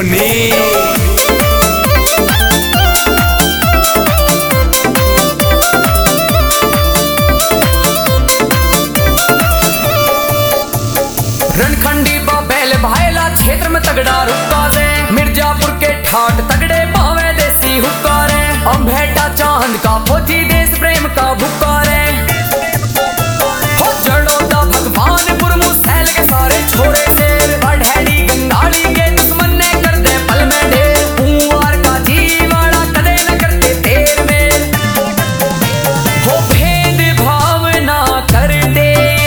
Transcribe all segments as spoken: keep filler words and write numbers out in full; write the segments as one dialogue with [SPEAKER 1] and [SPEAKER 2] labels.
[SPEAKER 1] सोनी।
[SPEAKER 2] रणखंडी बैल भायला क्षेत्र में तगड़ा रुका रे, मिर्जापुर के ठाट तगड़े पावे देसी हुक्का रे, अम्भेटा चांद का फौजी देश प्रेम का भुक्का रे, जड़ोदा भगवानपुर मुसैल के सारे छोरे शेर, बढ़ैली गंगाली के दुश्मन ने कर दे पल में ढेर, कुंवार का जीवाड़ा कदे न करते तेर में, हो भेद भावना करते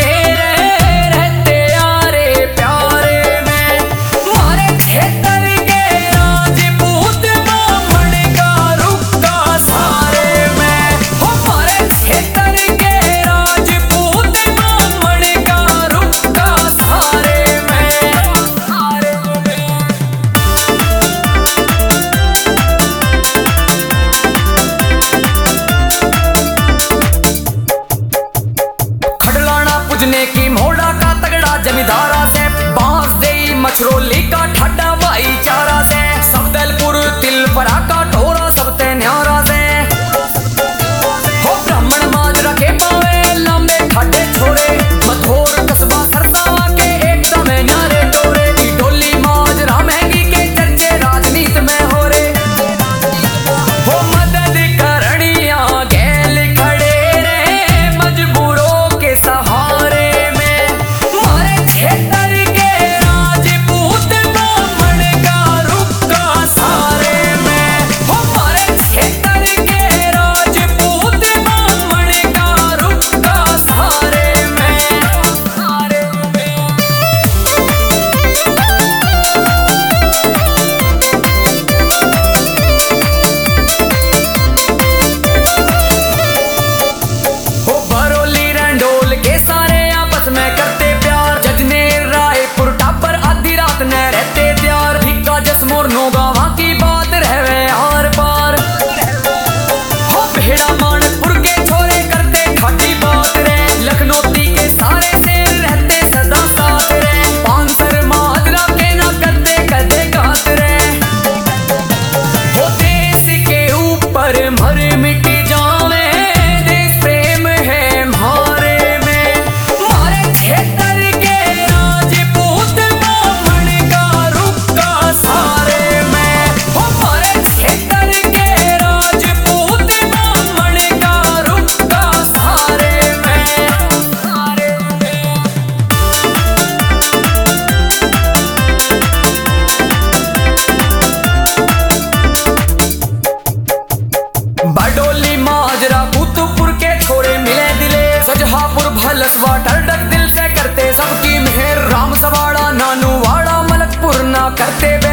[SPEAKER 2] की मोड़ा का तगड़ा जमींदारा से, बांस दे मछरोली का ठाडा भाईचारा से, सफदलपुर तिलपरा का टोरा सबते न्यारा से, हो ब्राह्मण माज रखे पावे लंबे खाटे छोरे, मधोर कस्बा सरसावा के एकदम न्यारे टोरे, डोली माज रामहंगी के चर्चे राजनीति में हो रे, हो मदद करनिया गैल खड़े रे मजबूरों के सहारे, मोरनो गावा की बात रहवे आर पार, हो भेड़ा मानपुर के छोरे करते खाटी बात रे, लखनौती के सारे शेर रहते सदा साथ रे, पानसर मादरा के ना करते कदे घात रे, हो देश के ऊपर मर मिट जावे देश प्रेम है मारे में, मारे क्षेत्र के राजपूत ब्राह्मण का रुक्का सारे, बडोली माजरा कुतुबपुर के छोरे मिले दिले, सजहापुर भलसवा टरडक दिल से करते सबकी मेहर, राम सवाड़ा नानूवाड़ा मलकपुर ना करते